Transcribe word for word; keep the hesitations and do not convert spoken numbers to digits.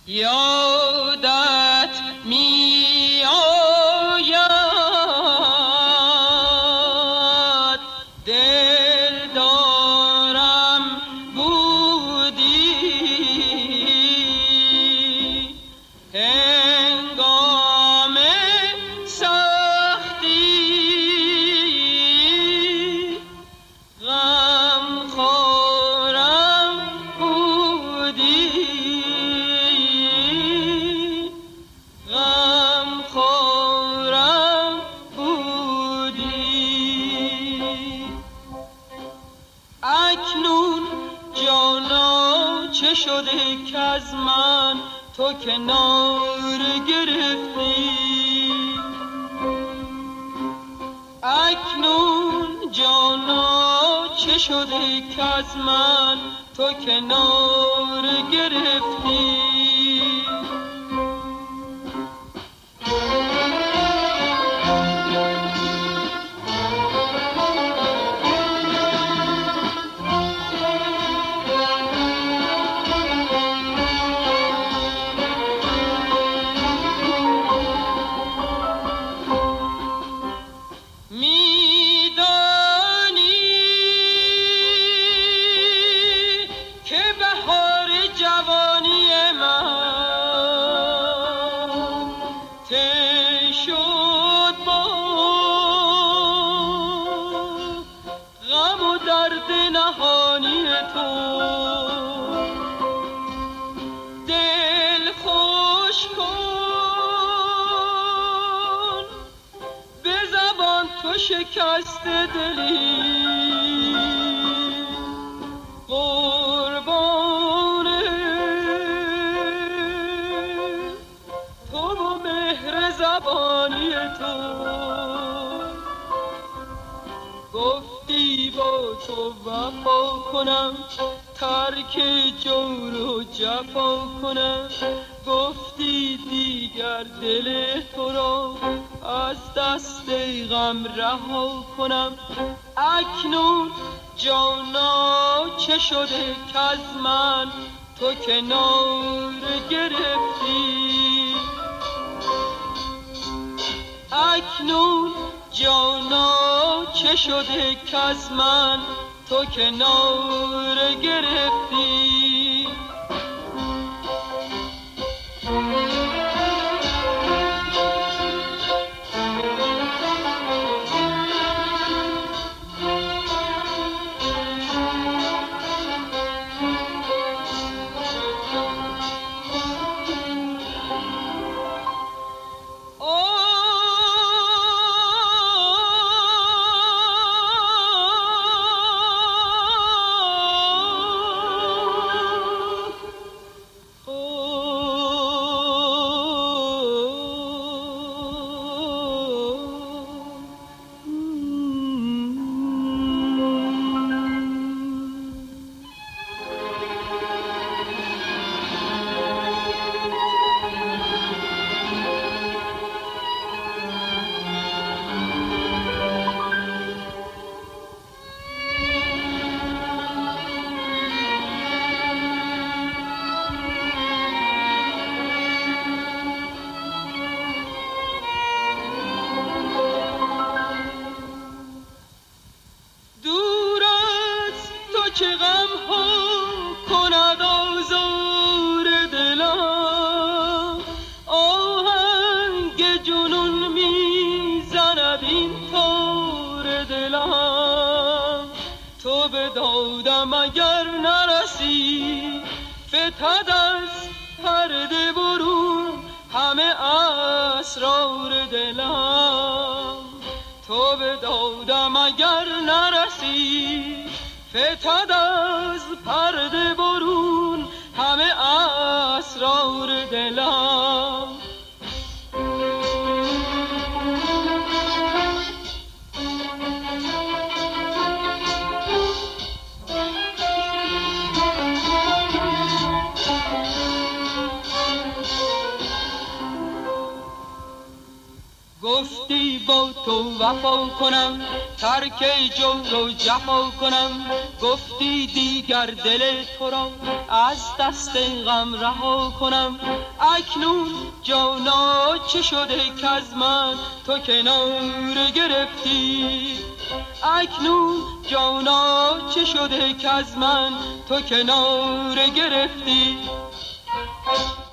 یادت می آید دل دارم بودی هنگام سختی غم خورم بودی غم خورم بودی اکنون جانا چه شده که از من تو کنار گرفتی اکنون جانا چه شده که از من تو کنار گرفتی شکست دلی قربان تو و مهر زبانی تو گفتی با تو وفا کنم ترک جور و جفا کنم گفتی دیگر دل تو را از دست غم رها کنم اکنون جانا چه شده که از من تو کنار گرفتی اکنون جانا چه شده که از من تو کنار گرفتی اگر نرسی فتد از پرده برون همه اسرار دلم تو به دادم اگر نرسی فتد از پرده برون همه اسرار دلم گفتی با تو وفا کنم، ترک جور و جفا کنم. گفتی دیگر دل تو را از دست غم رها کنم. اکنون جانا چه شده که از من تو کنار گرفتی؟ اکنون جانا چه شده که از من تو کنار گرفتی؟